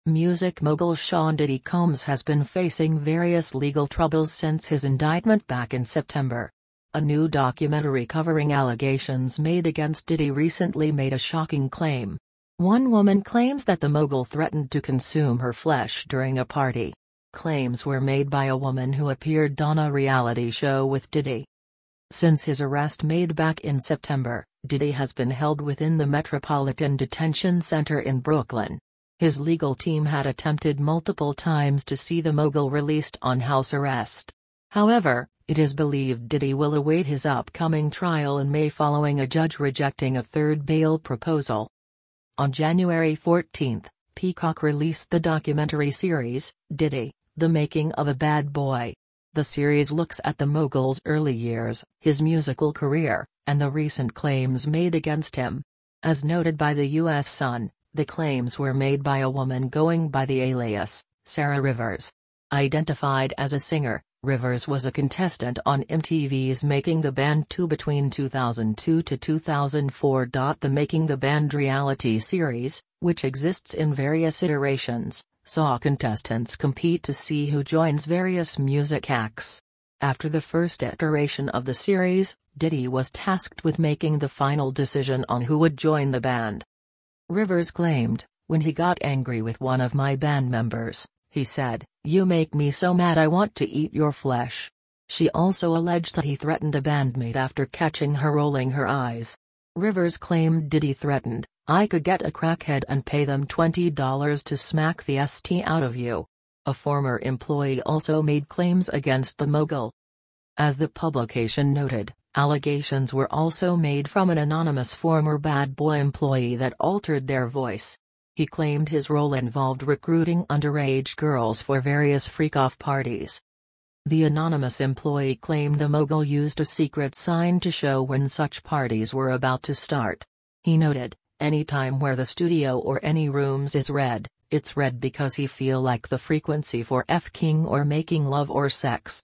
Music mogul Sean Diddy Combs has been facing various legal troubles since his indictment back in September. A new documentary covering allegations made against Diddy recently made a shocking claim. One woman claims that the mogul threatened to consume her flesh during a party. Claims were made by a woman who appeared on a reality show with Diddy. Since his arrest made back in September, Diddy has been held within the Metropolitan Detention Center in Brooklyn. His legal team had attempted multiple times to see the mogul released on house arrest. However, it is believed Diddy will await his upcoming trial in May following a judge rejecting a third bail proposal. On January 14, Peacock released the documentary series, Diddy: The Making of a Bad Boy. The series looks at the mogul's early years, his musical career, and the recent claims made against him. As noted by the U.S. Sun, the claims were made by a woman going by the alias, Sarah Rivers. Identified as a singer, Rivers was a contestant on MTV's Making the Band 2 between 2002 to 2004. The Making the Band reality series, which exists in various iterations, saw contestants compete to see who joins various music acts. After the first iteration of the series, Diddy was tasked with making the final decision on who would join the band. Rivers claimed, "When he got angry with one of my band members, he said, 'You make me so mad I want to eat your flesh.'" She also alleged that he threatened a bandmate after catching her rolling her eyes. Rivers claimed Diddy threatened, "I could get a crackhead and pay them $20 to smack the st out of you." A former employee also made claims against the mogul. As the publication noted, allegations were also made from an anonymous former Bad Boy employee that altered their voice. He claimed his role involved recruiting underage girls for various freak-off parties. The anonymous employee claimed the mogul used a secret sign to show when such parties were about to start. He noted, "Any time where the studio or any rooms is red, it's red because he feel like the frequency for f-king or making love or sex."